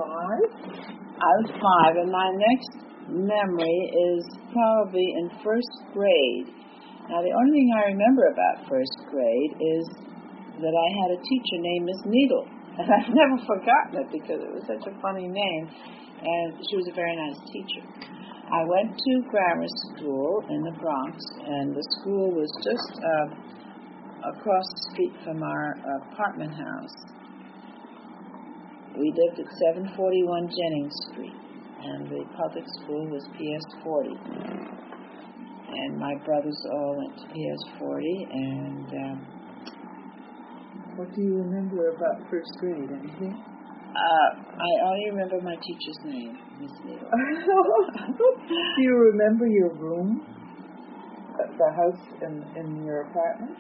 I was 5, and my next memory is probably in first grade. Now, the only thing I remember about first grade is that I had a teacher named Miss Needle, and I've never forgotten it because it was such a funny name, and she was a very nice teacher. I went to grammar school in the Bronx, and the school was just across the street from our apartment house. We lived at 741 Jennings Street, and the public school was PS 40. And my brothers all went to PS 40, and what do you remember about first grade? Anything? I only remember my teacher's name, Miss Needle. Do you remember your room? The house in your apartment?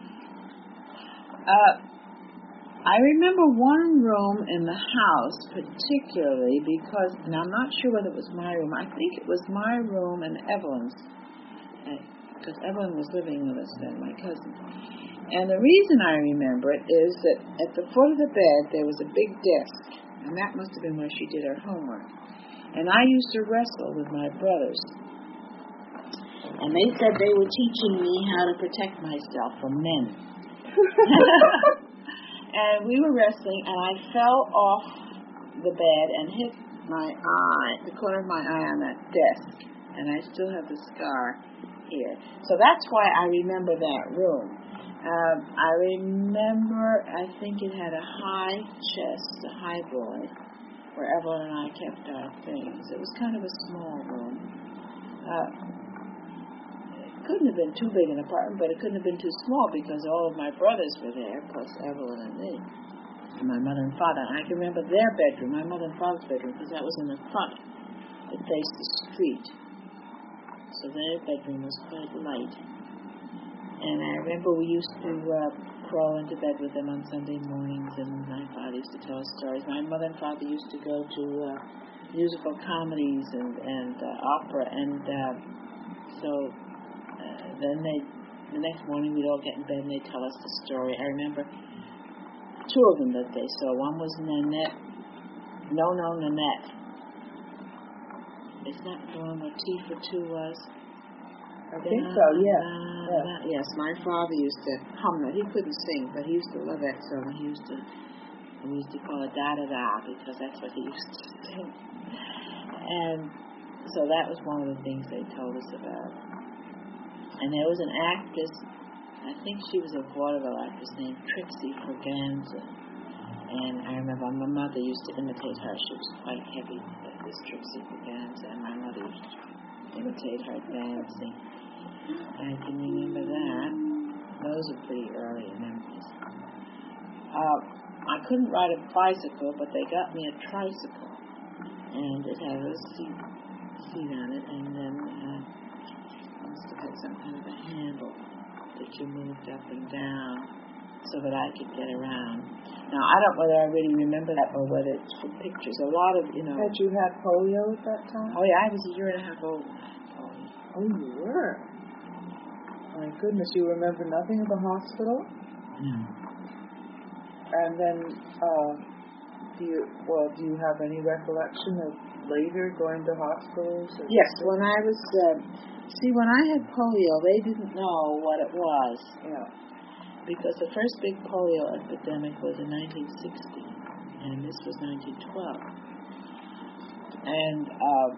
I remember one room in the house particularly because, and I'm not sure whether it was my room. I think it was my room and Evelyn's, because Evelyn was living with us then, my cousin. And the reason I remember it is that at the foot of the bed there was a big desk, and that must have been where she did her homework. And I used to wrestle with my brothers. And they said they were teaching me how to protect myself from men. And we were wrestling, and I fell off the bed and hit my eye, the corner of my eye on that desk. And I still have the scar here. So that's why I remember that room. I remember, I think it had a high chest, a high boy, where Evelyn and I kept our things. It was kind of a small room. It couldn't have been too big an apartment, but it couldn't have been too small because all of my brothers were there, plus Evelyn and me, and my mother and father. And I can remember their bedroom, my mother and father's bedroom, because that was in the front. It faced the street. So their bedroom was quite light. And I remember we used to crawl into bed with them on Sunday mornings, and my father used to tell us stories. My mother and father used to go to musical comedies and opera, and so then the next morning we'd all get in bed and they'd tell us the story. I remember 2 of them that they saw. One was Nanette. Nanette. Is that the one where T for 2 was? I think so, yeah. Yes, my father used to hum that. He couldn't sing, but he used to love that song. We used to call it da-da-da because that's what he used to sing. And so that was one of the things they told us about. And there was an actress, I think she was a vaudeville actress named Trixie Forganza. And I remember my mother used to imitate her. She was quite heavy, this Trixie Forganza, and my mother used to imitate her dancing. I can remember that. Those are pretty early memories. I couldn't ride a bicycle, but they got me a tricycle, and it had a seat on it, and then it must have had some kind of a handle that you moved up and down so that I could get around. Now, I don't know whether I really remember that or whether it's from pictures. A lot of, Had you had polio at that time? Oh, yeah, I was a year and a half old when I had polio. Oh, you were? My goodness, you remember nothing of the hospital? No. And then, do you have any recollection of later going to hospitals? Yes, when I was, when I had polio, they didn't know what it was. Yeah. Because the first big polio epidemic was in 1960, and this was 1912. And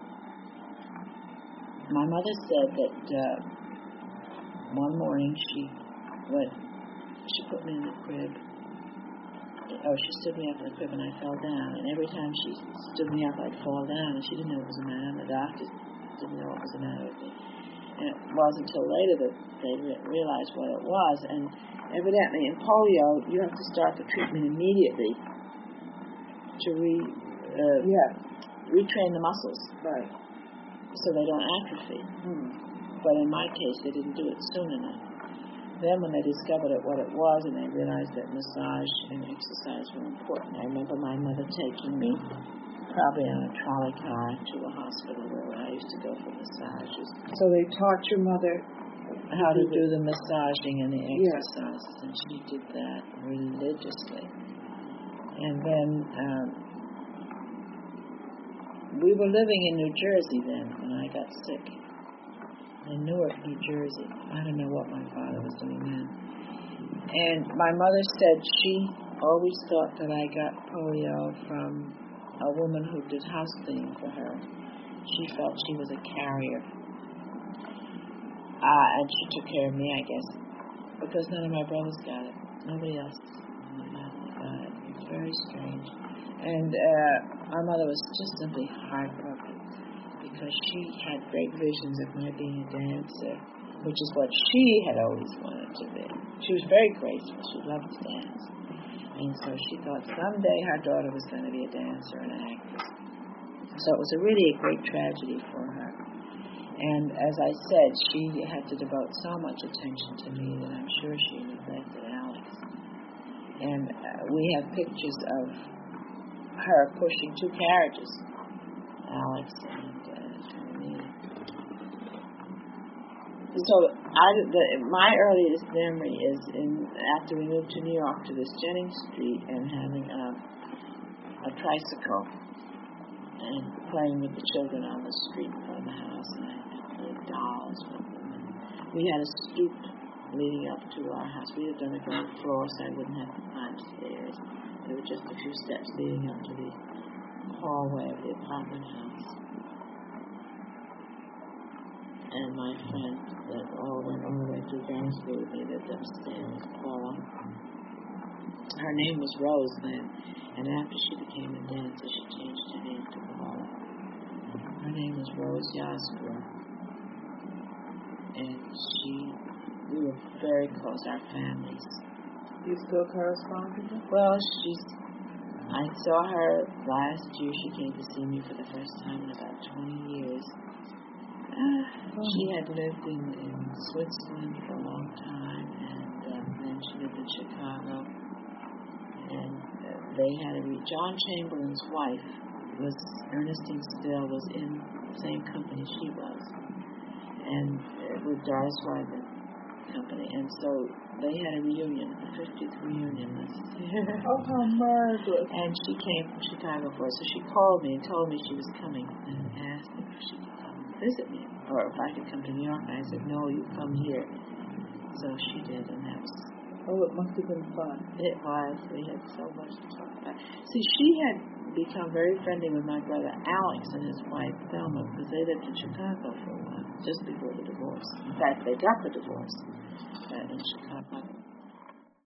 my mother said that one morning she put me in the crib. She stood me up in the crib and I fell down. And every time she stood me up, I'd fall down. And she didn't know what was the matter. And the doctors didn't know what was the matter with me. And it wasn't until later that they realized what it was. And evidently, in polio, you have to start the treatment immediately to retrain the muscles. Right. So they don't atrophy. But in my case, they didn't do it soon enough. Then when they discovered what it was and they realized that massage and exercise were important, I remember my mother taking me, probably on a trolley car, to a hospital where I used to go for massages. So they taught your mother how to do the massaging and the exercises, and she did that religiously. And then we were living in New Jersey then when I got sick. In Newark, New Jersey. I don't know what my father was doing then. And my mother said she always thought that I got polio from a woman who did house cleaning for her. She felt she was a carrier. And she took care of me, I guess, because none of my brothers got it. Nobody else in my family got it. It's very strange. And my mother was just simply heartbroken because she had great visions of my being a dancer, which is what she had always wanted to be. She was very graceful. She loved to dance. And so she thought someday her daughter was going to be a dancer and an actress. So it was really a great tragedy for her. And as I said, she had to devote so much attention to me that I'm sure she neglected Alex. And we have pictures of her pushing 2 carriages, Alex and me. So my earliest memory is after we moved to New York to this Jennings Street and having a tricycle and playing with the children on the street in front of the house, and I played dolls with them. And we had a stoop leading up to our house. We lived on the ground floor, so I wouldn't have to climb stairs. There were just a few steps leading up to the hallway of the apartment house. And my friend that all went all the way through Garrisburg with me lived upstairs, Paula. Her name was Rose then, and after she became a dancer, she changed her name to Paula. Her name was Rose Yasgur. And we were very close, our families. Do you still correspond with her? Well, I saw her last year. She came to see me for the first time in about 20 years. She had lived in Switzerland for a long time, and then she lived in Chicago. And they had John Chamberlain's wife Ernestine Still was in the same company she was, and with Doris Wyman Company, and so they had a reunion, a 50th reunion this year. Oh, how marvelous! And she came from Chicago for us, so she called me and told me she was coming, and asked if she could come visit me, or if I could come to New York. And I said, no, you come here. So she did, and that was... Oh, it must have been fun. It was. We had so much to talk about. See, she had become very friendly with my brother Alex and his wife Thelma, because they lived in Chicago for a while, just before the divorce. In fact, they got the divorce in Chicago.